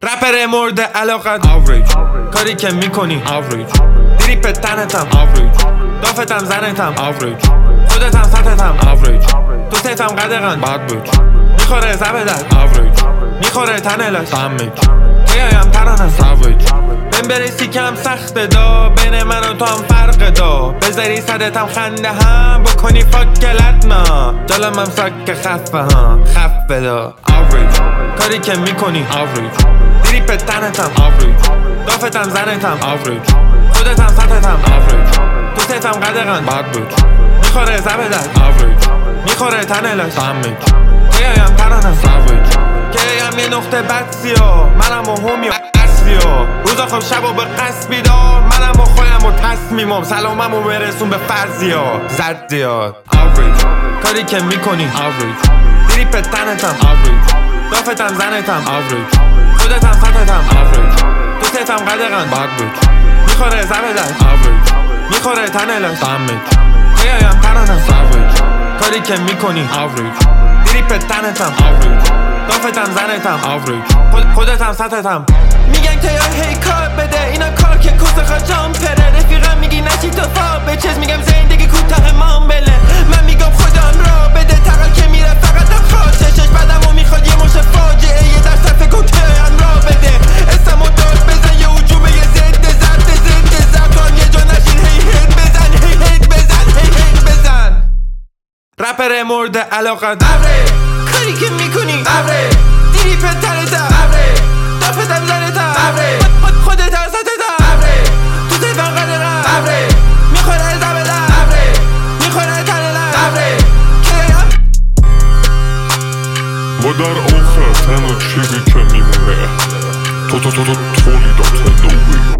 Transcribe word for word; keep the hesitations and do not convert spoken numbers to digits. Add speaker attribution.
Speaker 1: رپر مورد علاقت average، کاری که میکنی average، دریپ تنتم average، دافتم زنتم average، خودتم سطحتم average، تو سیتم قدقن bad bitch، میخوره زبدت average، میخوره تنلش damage، تیایم ترانه savage، بین بریسی کم سخته دا، بین من و تو هم فرق دا، بذاری صدتم خنده هم بکنی فاکلت نا، جالم هم ساک خفه ها خفه دا average، کاری که میکنی average، دریپ تنتم average، دافتم زنتم average، خودتم سطحتم average، تو سیتم قدقن bad bitch، میخوره زبدت average، میخوره تنلش damage، تیایم ترانه savage، کیم یه نقطه بد سیا، منم و همی اصلیا، روزا خواب شب و به قصد بیدار، منم و خودم و تصمیمم، سلامم و برسون به فرضیا زد زیاد average، کاری که میکنی average، دریپ تنتم average، دافتم زنتم average، خودتم سطحتم average، تو سیتم قدقن bad bitch، میخوره زبدت average، میخوره تنلش damage، تیایم ترانه savage، کاری که میکنی average، دریپ تنتم average، دافتم زنتم average، خود خودتم سطحتم.
Speaker 2: میگن که یا هی کار بده، اینا کار که کسه خواجام پره، رفیقم میگی نشی تو فا بچز، میگم زندگی کوتاه مان بله، من میگم خودم را بده، تقل که میره فقط هم خواستشش، بعدم و میخواد یه مش فاجعه، یه در صفحه کوته هم را بده، اسم و داد بزن یه حجومه یه زد زد زد زد کن یه جا نشین، هی هید بزن هی هید بزن هی هید بزن.
Speaker 1: رپر مورد علاقت
Speaker 2: average، کاری که میکنی average، دریپ تنتم average، دافتم زنتم average، خودت هم سطحتم average، تو سیفم قدرم average، میخوره زبدم average، میخوره تنلم average، کیم
Speaker 3: و در آخر تنها چیزی که میمونه تو تو تو تو تولیدات نوعی